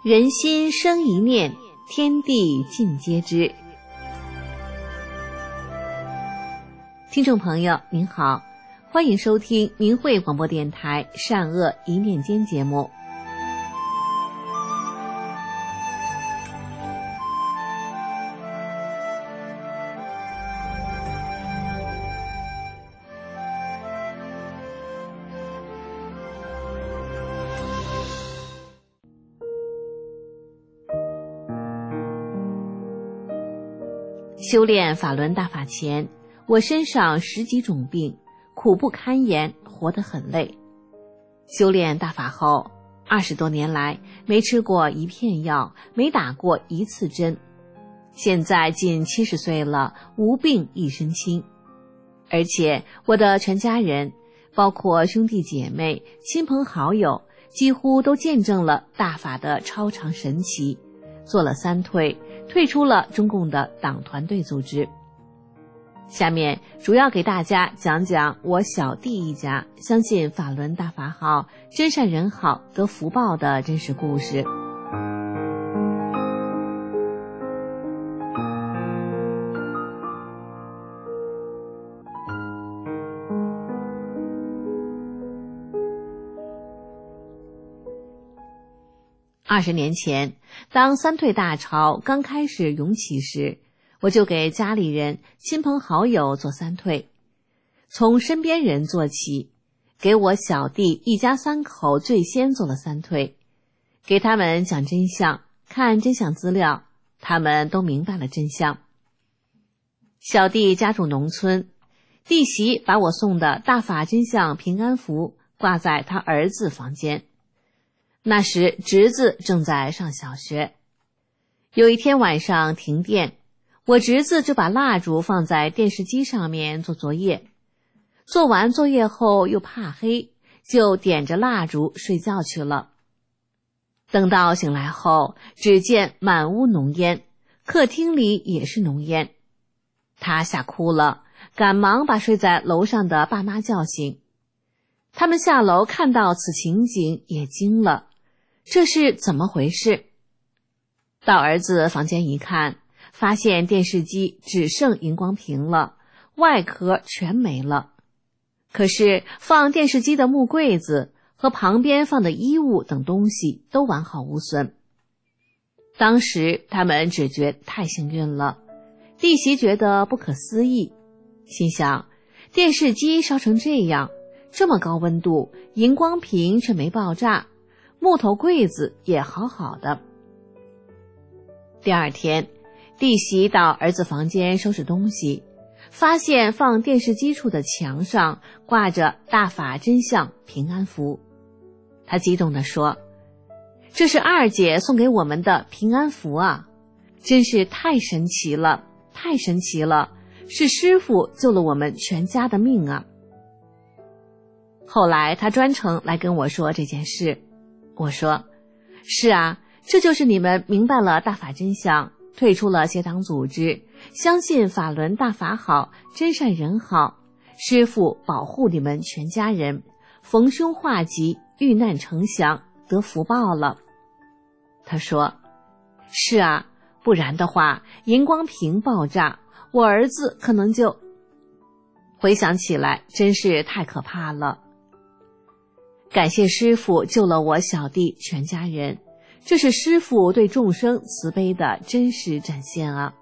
人心生一念，天地尽皆知。听众朋友您好，欢迎收听明慧广播电台善恶一念间节目。修炼法轮大法前，我身上10几种病，苦不堪言，活得很累。修炼大法后，20多年来没吃过一片药，没打过一次针。现在近70岁了，无病一身轻。而且我的全家人，包括兄弟姐妹、亲朋好友，几乎都见证了大法的超常神奇，做了3退，退出了中共的党团队组织。下面主要给大家讲讲我小弟一家相信法轮大法好、真善人好、得福报的真实故事。20年前，当3退大潮刚开始涌起时，我就给家里人、亲朋好友做3退，从身边人做起，给我小弟一家3口最先做了3退，给他们讲真相，看真相资料，他们都明白了真相。小弟家住农村，弟媳把我送的大法真相平安符挂在他儿子房间。那时侄子正在上小学，有一天晚上停电，我侄子就把蜡烛放在电视机上面做作业，做完作业后又怕黑，就点着蜡烛睡觉去了。等到醒来后，只见满屋浓烟，客厅里也是浓烟，他吓哭了，赶忙把睡在楼上的爸妈叫醒。他们下楼看到此情景也惊了，这是怎么回事？到儿子房间一看，发现电视机只剩荧光屏了，外壳全没了。可是放电视机的木柜子和旁边放的衣物等东西都完好无损。当时他们只觉太幸运了，弟媳觉得不可思议，心想电视机烧成这样，这么高温度，荧光屏却没爆炸，木头柜子也好好的。第二天，弟媳到儿子房间收拾东西，发现放电视机处的墙上挂着大法真相平安符。她激动地说，这是二姐送给我们的平安符啊，真是太神奇了，太神奇了，是师父救了我们全家的命啊。后来她专程来跟我说这件事，我说，是啊，这就是你们明白了大法真相，退出了邪党组织，相信法轮大法好，真善人好，师父保护你们全家人，逢凶化吉，遇难成祥，得福报了。他说，是啊，不然的话，荧光屏爆炸，我儿子可能就……回想起来，真是太可怕了。感谢师父救了我小弟全家人，这是师父对众生慈悲的真实展现啊！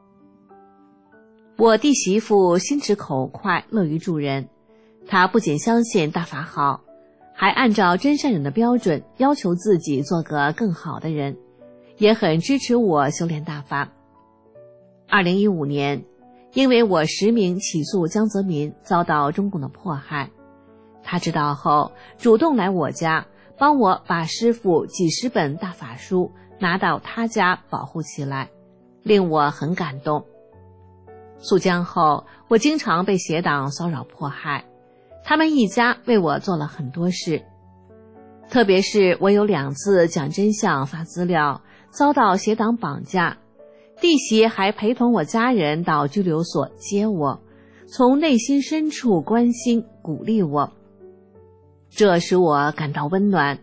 我弟媳妇心直口快，乐于助人，她不仅相信大法好，还按照真善人的标准要求自己做个更好的人，也很支持我修炼大法。2015年，因为我实名起诉江泽民遭到中共的迫害，他知道后主动来我家，帮我把师父几十本大法书拿到他家保护起来，令我很感动。肃江后，我经常被邪党骚扰迫害，他们一家为我做了很多事，特别是我有2次讲真相发资料遭到邪党绑架，弟媳还陪同我家人到拘留所接我，从内心深处关心鼓励我，这使我感到温暖，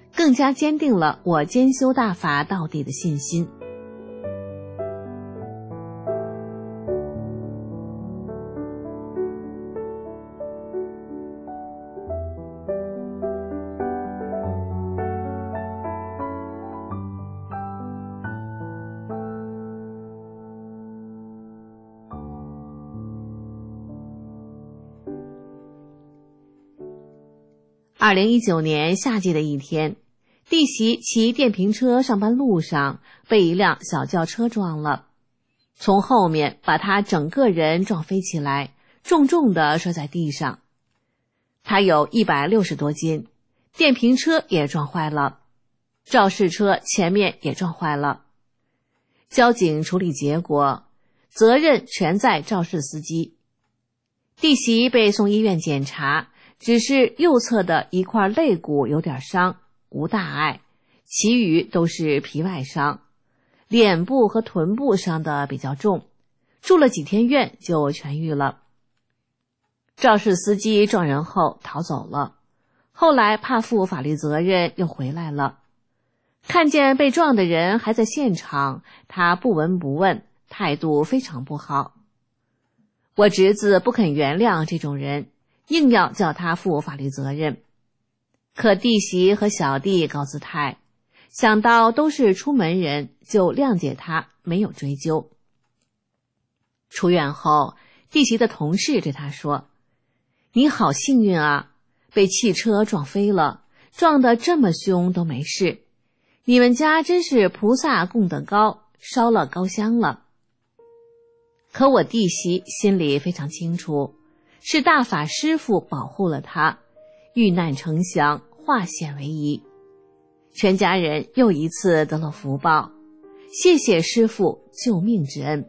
更加坚定了我兼修大法到底的信心。2019年夏季的一天，弟媳骑电瓶车上班路上被一辆小轿车撞了，从后面把他整个人撞飞起来，重重地摔在地上。他有160多斤，电瓶车也撞坏了，肇事车前面也撞坏了。交警处理结果，责任全在肇事司机。弟媳被送医院检查，只是右侧的一块肋骨有点伤，无大碍，其余都是皮外伤，脸部和臀部伤得比较重，住了几天院就痊愈了。肇事司机撞人后逃走了，后来怕负法律责任又回来了。看见被撞的人还在现场，他不闻不问，态度非常不好。我侄子不肯原谅这种人，硬要叫他负法律责任。可弟媳和小弟高姿态，想到都是出门人，就谅解他，没有追究。出院后，弟媳的同事对他说：“你好幸运啊，被汽车撞飞了，撞得这么凶都没事。你们家真是菩萨供得高，烧了高香了。”可我弟媳心里非常清楚，是大法师父保护了他，遇难成祥，化险为夷。全家人又一次得了福报，谢谢师父救命之恩。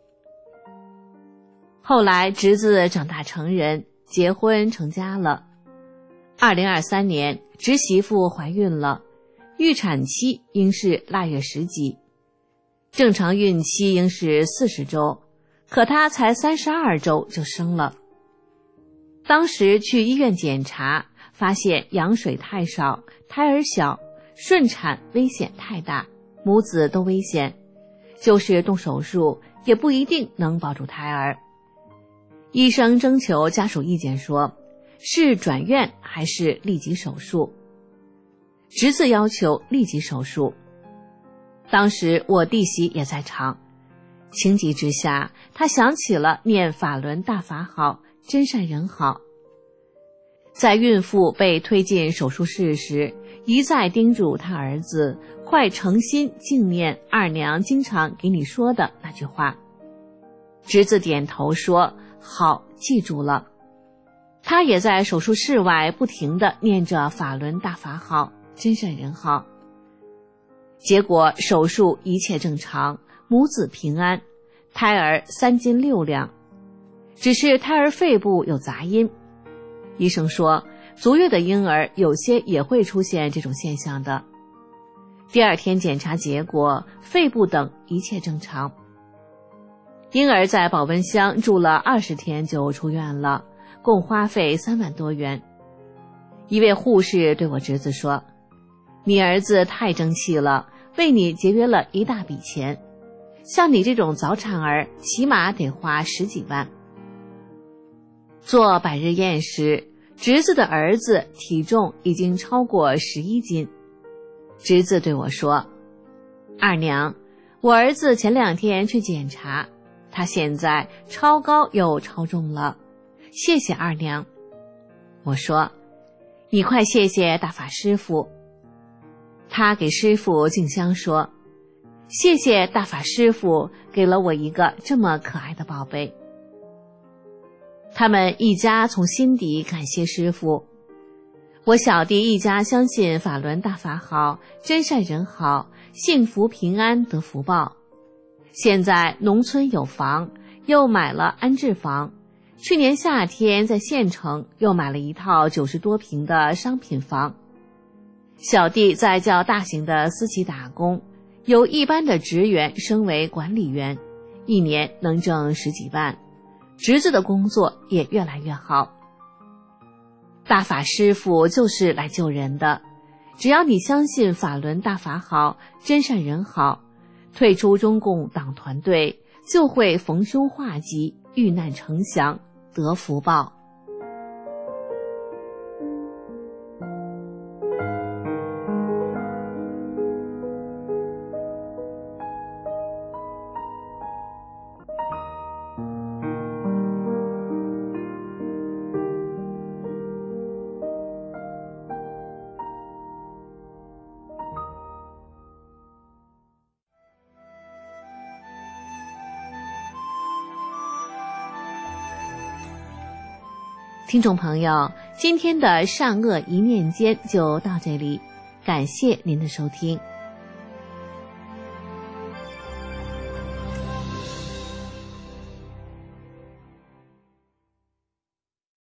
后来侄子长大成人，结婚成家了。2023年，侄媳妇怀孕了，预产期应是腊月10几，正常孕期应是40周，可她才32周就生了。当时去医院检查，发现羊水太少，胎儿小，顺产危险太大，母子都危险，就是动手术也不一定能保住胎儿。医生征求家属意见说，是转院还是立即手术？侄子要求立即手术。当时我弟媳也在场，情急之下，他想起了念法轮大法好，真善人好。在孕妇被推进手术室时，一再叮嘱他儿子快诚心敬念二娘经常给你说的那句话。侄子点头说好，记住了。他也在手术室外不停地念着法轮大法好，真善人好。结果手术一切正常，母子平安，胎儿3斤6两，只是胎儿肺部有杂音。医生说，足月的婴儿有些也会出现这种现象的。第2天检查结果，肺部等一切正常。婴儿在保温箱住了20天就出院了，共花费3万多元。一位护士对我侄子说，你儿子太争气了，为你节约了一大笔钱，像你这种早产儿起码得花10几万。做百日宴时，侄子的儿子体重已经超过11斤。侄子对我说，二娘，我儿子前2天去检查，他现在超高又超重了，谢谢二娘。我说，你快谢谢大法师父。他给师父敬香说，谢谢大法师父给了我一个这么可爱的宝贝。他们一家从心底感谢师父。我小弟一家相信法轮大法好，真善人好，幸福平安得福报。现在农村有房，又买了安置房，去年夏天在县城又买了一套90多平的商品房。小弟在较大型的私企打工，由一般的职员升为管理员，一年能挣10几万，侄子的工作也越来越好。大法师父就是来救人的， 只要你相信法轮大法好，真善人好，退出中共党团队，就会逢凶化吉，遇难成祥，得福报。听众朋友，今天的善恶一念间就到这里，感谢您的收听。